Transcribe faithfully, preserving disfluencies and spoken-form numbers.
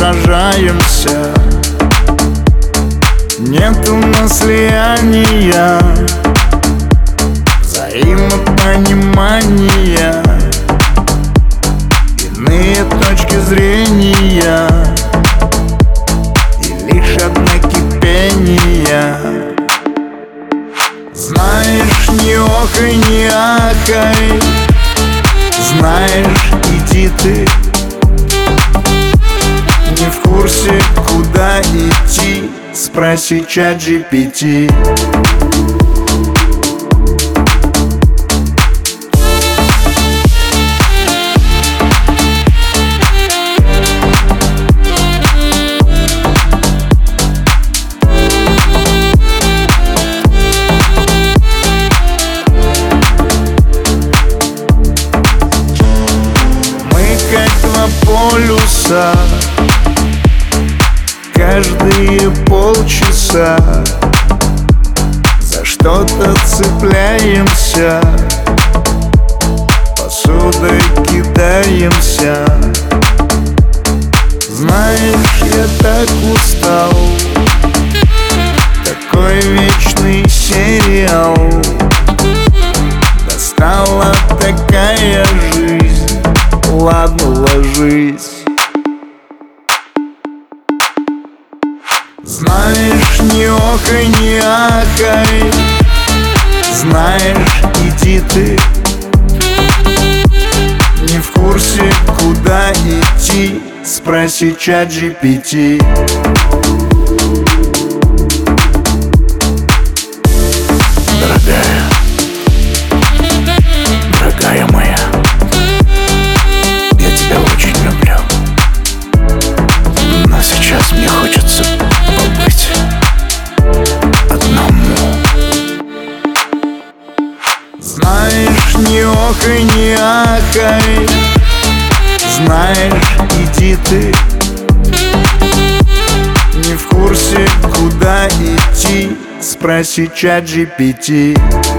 сражаемся. Нет у нас слияния, взаимопонимания, иные точки зрения и лишь одно кипение. Знаешь, не охай, не ахай, знаешь, иди ты. Не в курсе, куда идти, спроси чат джи пи ти. Полюса каждые полчаса за что-то цепляемся, посудой кидаемся. Знаешь, я так устал, такой вечный сериал. Достала такая жизнь, ладно, ложись. Знаешь, не охай, не ахай, знаешь, иди ты. Не в курсе, куда идти, спроси чат джи пи ти. Дорогая, дорогая моя, я тебя очень люблю, но сейчас мне хочется побыть одному. Знаешь, не охай, не ахай, знаешь, иди ты. Не в курсе, куда идти, спроси чат джи пи ти.